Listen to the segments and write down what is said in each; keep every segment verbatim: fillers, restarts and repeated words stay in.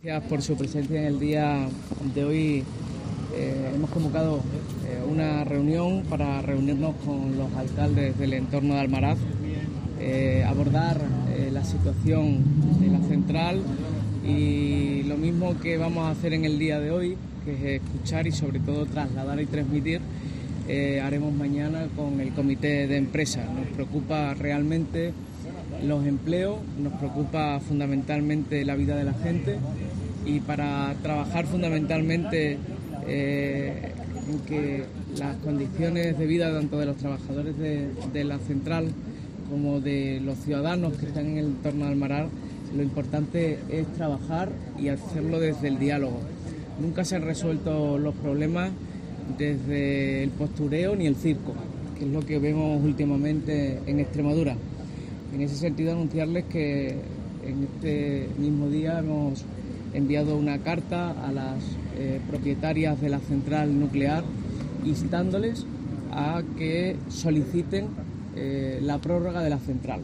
Gracias por su presencia en el día de hoy. Eh, hemos convocado eh, una reunión para reunirnos con los alcaldes del entorno de Almaraz, eh, abordar eh, la situación de la central y lo mismo que vamos a hacer en el día de hoy, que es escuchar y sobre todo trasladar y transmitir, eh, haremos mañana con el comité de empresa. Nos preocupa realmente los empleos, nos preocupa fundamentalmente la vida de la gente y para trabajar fundamentalmente eh, en que las condiciones de vida tanto de los trabajadores de, de la central como de los ciudadanos que están en el entorno de Almaraz, lo importante es trabajar y hacerlo desde el diálogo. Nunca se han resuelto los problemas desde el postureo ni el circo, que es lo que vemos últimamente en Extremadura. En ese sentido, anunciarles que en este mismo día hemos enviado una carta a las eh, propietarias de la central nuclear instándoles a que soliciten eh, la prórroga de la central.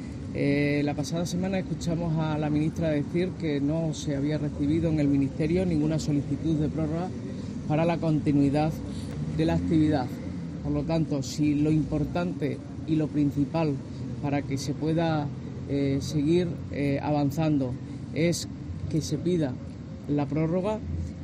Eh, la pasada semana escuchamos a la ministra decir que no se había recibido en el Ministerio ninguna solicitud de prórroga para la continuidad de la actividad. Por lo tanto, si lo importante y lo principal para que se pueda eh, seguir eh, avanzando es que se pida la prórroga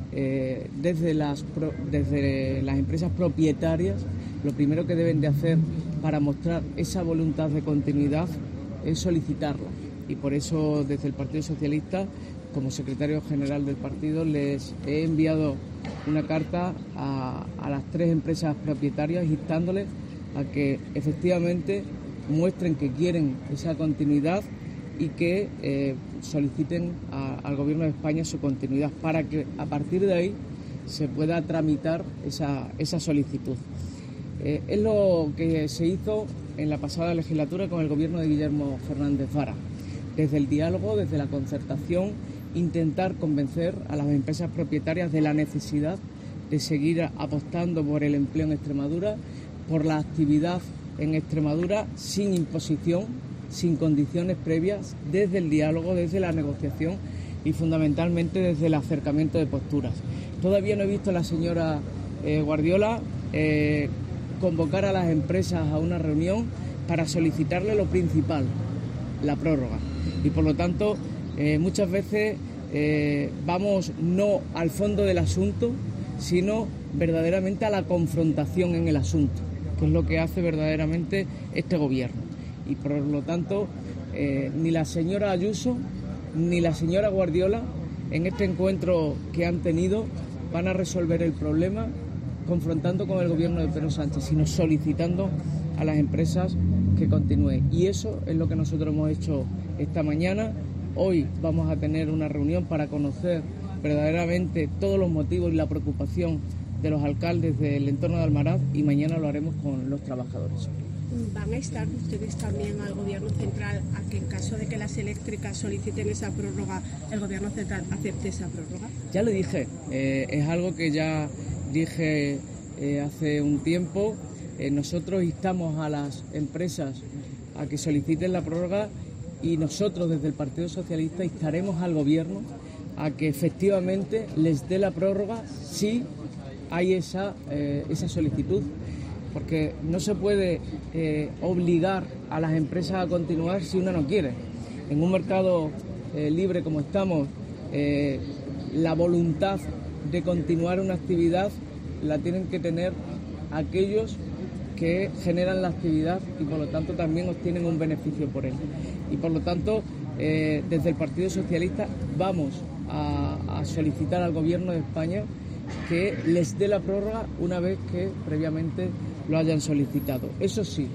eh, desde, las pro, desde las empresas propietarias, lo primero que deben de hacer para mostrar esa voluntad de continuidad es solicitarla. Y por eso desde el Partido Socialista, como secretario general del partido, les he enviado una carta a, a las tres empresas propietarias instándoles a que efectivamente muestren que quieren esa continuidad y que eh, soliciten a, al Gobierno de España su continuidad para que a partir de ahí se pueda tramitar esa, esa solicitud. Eh, es lo que se hizo en la pasada legislatura con el Gobierno de Guillermo Fernández Vara. Desde el diálogo, desde la concertación, intentar convencer a las empresas propietarias de la necesidad de seguir apostando por el empleo en Extremadura, por la actividad en Extremadura sin imposición, sin condiciones previas, desde el diálogo, desde la negociación y fundamentalmente desde el acercamiento de posturas. Todavía no he visto a la señora eh, Guardiola eh, convocar a las empresas a una reunión para solicitarle lo principal, la prórroga. Y por lo tanto, eh, muchas veces eh, vamos no al fondo del asunto, sino verdaderamente a la confrontación en el asunto, que es lo que hace verdaderamente este gobierno. Y por lo tanto, eh, ni la señora Ayuso ni la señora Guardiola en este encuentro que han tenido van a resolver el problema confrontando con el gobierno de Pedro Sánchez, sino solicitando a las empresas que continúen. Y eso es lo que nosotros hemos hecho esta mañana. Hoy vamos a tener una reunión para conocer verdaderamente todos los motivos y la preocupación de los alcaldes del entorno de Almaraz y mañana lo haremos con los trabajadores. ¿Van a instar ustedes también al Gobierno central a que en caso de que las eléctricas soliciten esa prórroga, el Gobierno central acepte esa prórroga? Ya lo dije, eh, es algo que ya dije eh, hace un tiempo. Eh, nosotros instamos a las empresas a que soliciten la prórroga y nosotros desde el Partido Socialista instaremos al Gobierno a que efectivamente les dé la prórroga si hay esa, eh, esa solicitud. Porque no se puede eh, obligar a las empresas a continuar si una no quiere. En un mercado eh, libre como estamos, eh, la voluntad de continuar una actividad la tienen que tener aquellos que generan la actividad y por lo tanto también obtienen un beneficio por él. Y por lo tanto, eh, desde el Partido Socialista vamos a, a solicitar al Gobierno de España que les dé la prórroga una vez que previamente lo hayan solicitado. Eso sí,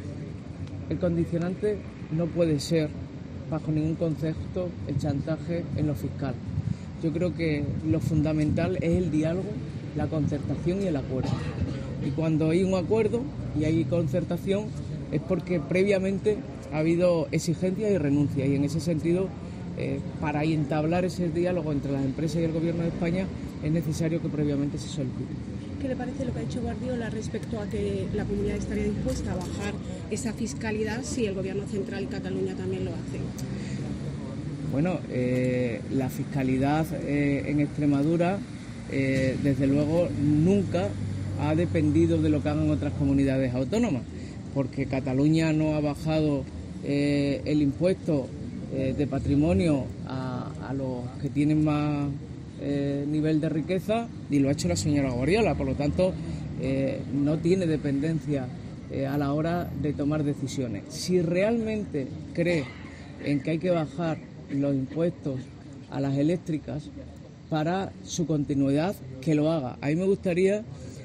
el condicionante no puede ser, bajo ningún concepto, el chantaje en lo fiscal. Yo creo que lo fundamental es el diálogo, la concertación y el acuerdo. Y cuando hay un acuerdo y hay concertación es porque previamente ha habido exigencias y renuncias. Y en ese sentido, eh, para entablar ese diálogo entre las empresas y el Gobierno de España es necesario que previamente se solicite. ¿Qué le parece lo que ha dicho Guardiola respecto a que la comunidad estaría dispuesta a bajar esa fiscalidad si el Gobierno central y Cataluña también lo hacen? Bueno, eh, la fiscalidad eh, en Extremadura, eh, desde luego, nunca ha dependido de lo que hagan otras comunidades autónomas, porque Cataluña no ha bajado eh, el impuesto eh, de patrimonio a, a los que tienen más eh, nivel de riqueza, y lo ha hecho la señora Guardiola. Por lo tanto, eh, no tiene dependencia eh, a la hora de tomar decisiones. Si realmente cree en que hay que bajar los impuestos a las eléctricas para su continuidad, que lo haga. A mí me gustaría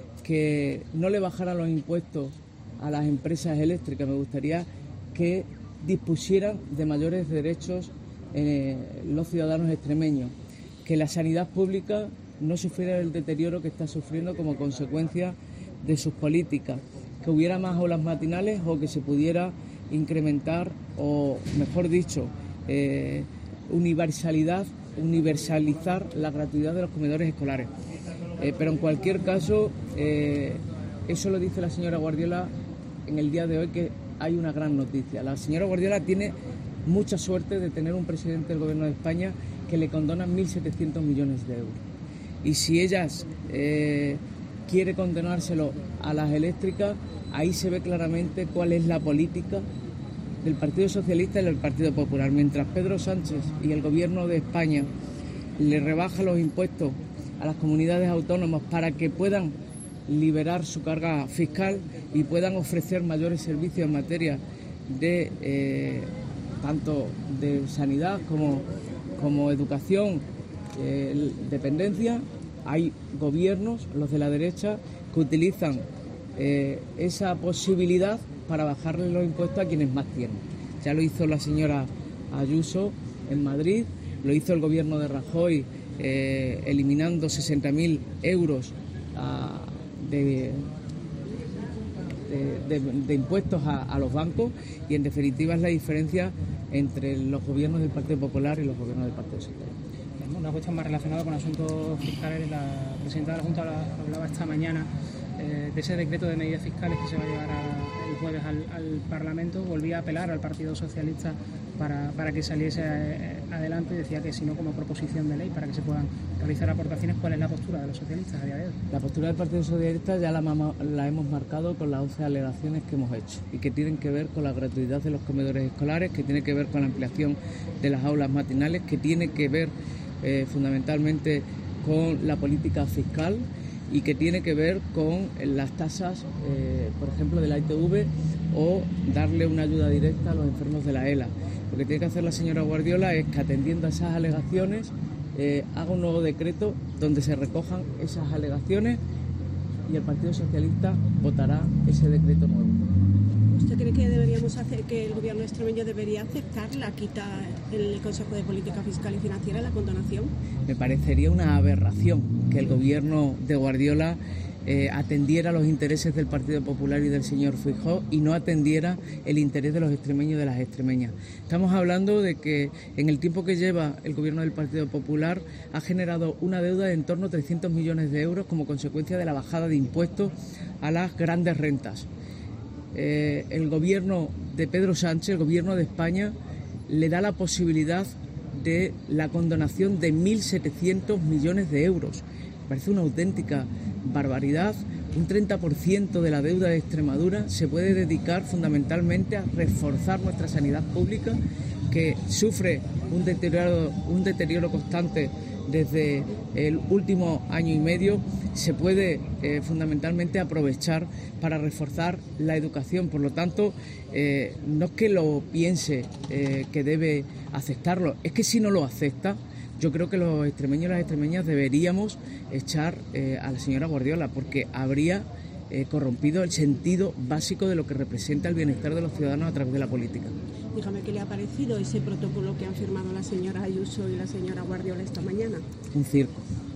que no le bajaran los impuestos a las empresas eléctricas, me gustaría que dispusieran de mayores derechos eh, los ciudadanos extremeños, que la sanidad pública no sufriera el deterioro que está sufriendo como consecuencia de sus políticas, que hubiera más aulas matinales o que se pudiera incrementar, o mejor dicho, eh, universalidad, universalizar la gratuidad de los comedores escolares. Eh, pero en cualquier caso, eh, eso lo dice la señora Guardiola en el día de hoy, que hay una gran noticia. La señora Guardiola tiene mucha suerte de tener un presidente del Gobierno de España que le condona mil setecientos millones de euros. Y si ella eh, quiere condonárselo a las eléctricas, ahí se ve claramente cuál es la política del Partido Socialista y del Partido Popular. Mientras Pedro Sánchez y el Gobierno de España le rebaja los impuestos a las comunidades autónomas para que puedan liberar su carga fiscal y puedan ofrecer mayores servicios en materia de eh, tanto de sanidad como, como educación, eh, dependencia, hay gobiernos, los de la derecha, que utilizan eh, esa posibilidad para bajarle los impuestos a quienes más tienen. Ya lo hizo la señora Ayuso en Madrid, lo hizo el gobierno de Rajoy eh, eliminando sesenta mil euros a, de, de, de, de impuestos a, a los bancos, y en definitiva es la diferencia entre los gobiernos del Partido Popular y los gobiernos del Partido Socialista. Una cuestión más relacionada con asuntos fiscales. La presidenta de la Junta hablaba esta mañana eh, de ese decreto de medidas fiscales que se va a llevar a, el jueves al, al Parlamento. Volvía a apelar al Partido Socialista para, para que saliese adelante, y decía que si no, como proposición de ley para que se puedan realizar aportaciones. ¿Cuál es la postura de los socialistas a día de hoy? La postura del Partido Socialista ya la, la hemos marcado con las once alegaciones que hemos hecho, y que tienen que ver con la gratuidad de los comedores escolares, que tiene que ver con la ampliación de las aulas matinales, que tiene que ver Eh, fundamentalmente con la política fiscal, y que tiene que ver con las tasas, eh, por ejemplo, de la I T V, o darle una ayuda directa a los enfermos de la E L A. Lo que tiene que hacer la señora Guardiola es que, atendiendo a esas alegaciones, eh, haga un nuevo decreto donde se recojan esas alegaciones, y el Partido Socialista votará ese decreto nuevo. ¿Usted cree que deberíamos hacer, que el gobierno extremeño debería aceptar la quita en el Consejo de Política Fiscal y Financiera, la condonación? Me parecería una aberración que el gobierno de Guardiola eh, atendiera los intereses del Partido Popular y del señor Feijóo, y no atendiera el interés de los extremeños y de las extremeñas. Estamos hablando de que en el tiempo que lleva el gobierno del Partido Popular ha generado una deuda de en torno a trescientos millones de euros como consecuencia de la bajada de impuestos a las grandes rentas. Eh, el gobierno de Pedro Sánchez, el gobierno de España, le da la posibilidad de la condonación de mil setecientos millones de euros. Me parece una auténtica barbaridad. Un treinta por ciento de la deuda de Extremadura se puede dedicar fundamentalmente a reforzar nuestra sanidad pública, que sufre un deterioro, un deterioro constante desde el último año y medio. Se puede eh, fundamentalmente aprovechar para reforzar la educación. Por lo tanto, eh, no es que lo piense eh, que debe aceptarlo, es que si no lo acepta, yo creo que los extremeños y las extremeñas deberíamos echar eh, a la señora Guardiola, porque habría eh, corrompido el sentido básico de lo que representa el bienestar de los ciudadanos a través de la política. Dígame, ¿qué le ha parecido ese protocolo que han firmado la señora Ayuso y la señora Guardiola esta mañana? Un circo.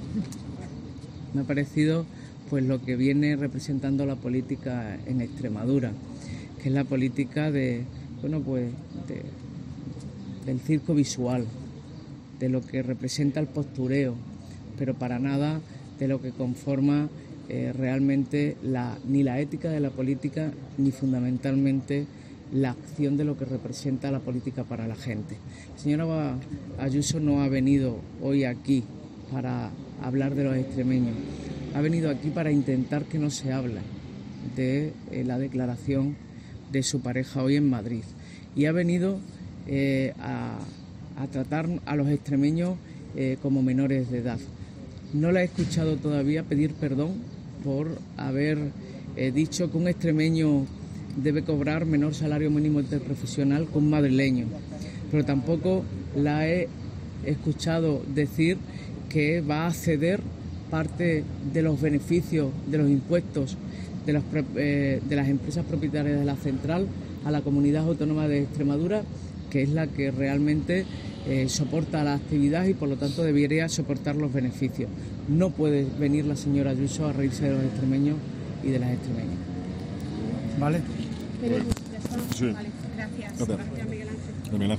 Me ha parecido pues lo que viene representando la política en Extremadura, que es la política de, bueno, pues de, del circo visual, de lo que representa el postureo, pero para nada de lo que conforma eh, realmente la, ni la ética de la política, ni fundamentalmente la acción de lo que representa la política para la gente. La señora Ayuso no ha venido hoy aquí para hablar de los extremeños, ha venido aquí para intentar que no se hable de eh, la declaración de su pareja hoy en Madrid, y ha venido eh, a, a tratar a los extremeños eh, como menores de edad. No la he escuchado todavía pedir perdón por haber eh, dicho que un extremeño debe cobrar menor salario mínimo interprofesional que un madrileño, pero tampoco la he escuchado decir que va a ceder parte de los beneficios de los impuestos de las, eh, de las empresas propietarias de la central a la Comunidad Autónoma de Extremadura, que es la que realmente eh, soporta la actividad y por lo tanto debería soportar los beneficios. No puede venir la señora Ayuso a reírse de los extremeños y de las extremeñas. ¿Vale? Pero, Sí. vale, gracias. Gracias. Gracias, Miguel Ángel.